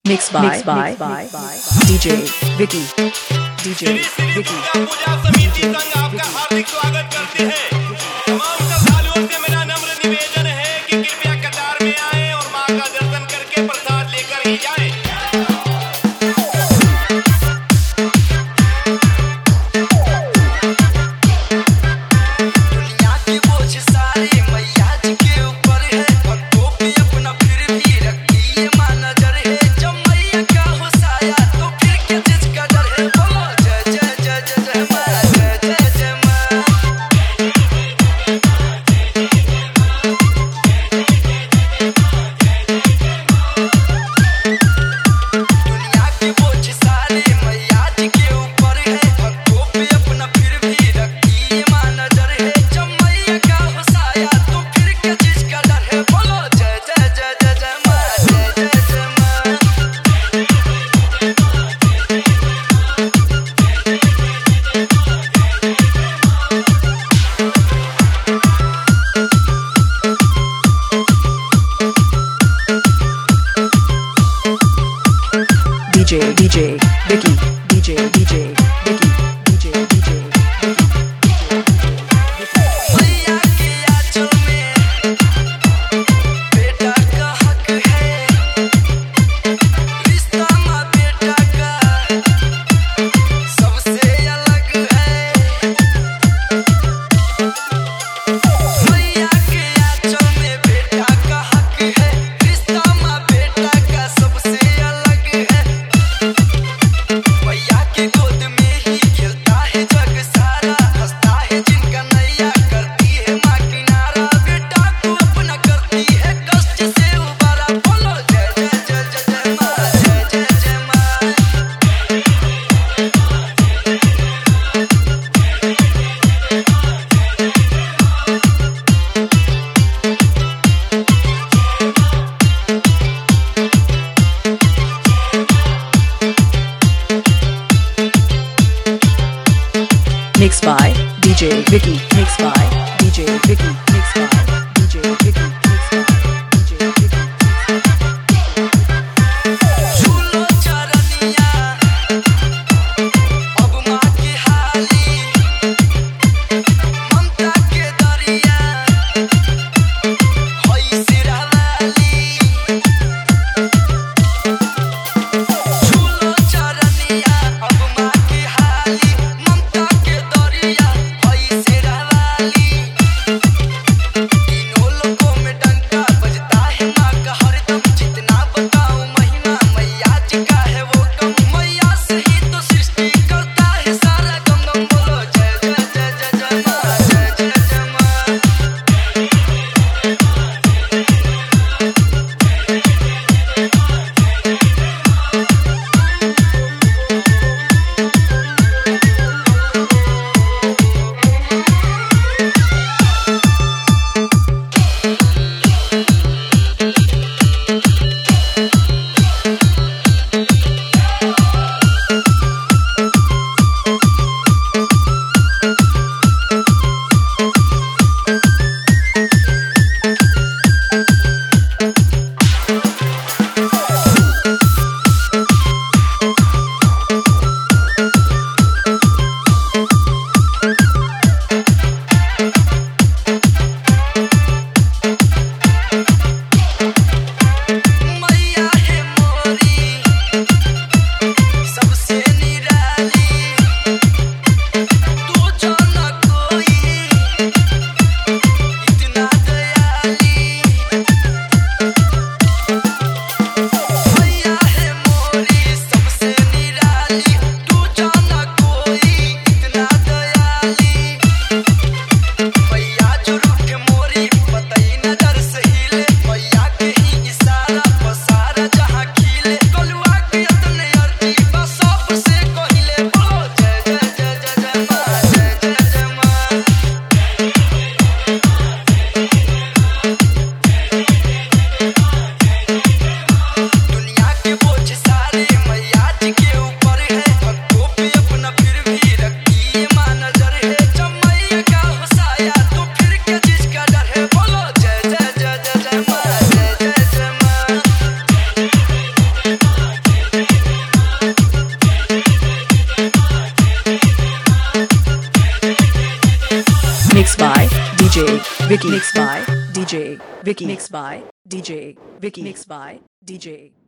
Mixed by DJ Vicky. DJ Vicky. पूजा समिति संघ आपका हार्दिक स्वागत करती है। तमाम श्रद्धालुओं से मेरा नम्र निवेदन है कि कृपया कतार में आएं और मां का दर्शन करके प्रसाद लेकर ही जाएं। DJ Vicky. DJ Vicky. DJ Vicky. मैया के आंचल में बेटा का हक है, रिश्ता माँ बेटा का सबसे अलग है। मैया के आंचल में बेटा का हक है, रिश्ता माँ बेटा का सबसे अलग है। मैया की गोद में ही खेलता है जग सारा, हंसता है जिनका नैया, करती है माँ किनारा, बेटा को अपना करती है कष्ट से उबारा। बोलो जय जय जय जय जय माँ, जय जय जय माँ। Mixed by DJ Vicky. Mixed by DJ Vicky. Mixed by DJ Vicky. Mixed by DJ Vicky. झूलो चरनिया अब माँ की हाली, ममता के दरिया होई सिरा वाली। झूलो चरनिया अब माँ की हाली, ममता के दरिया होई सिरा वाली। Mixed by DJ Vicky. Mixed by DJ Vicky. Mixed by DJ Vicky. Mixed by DJ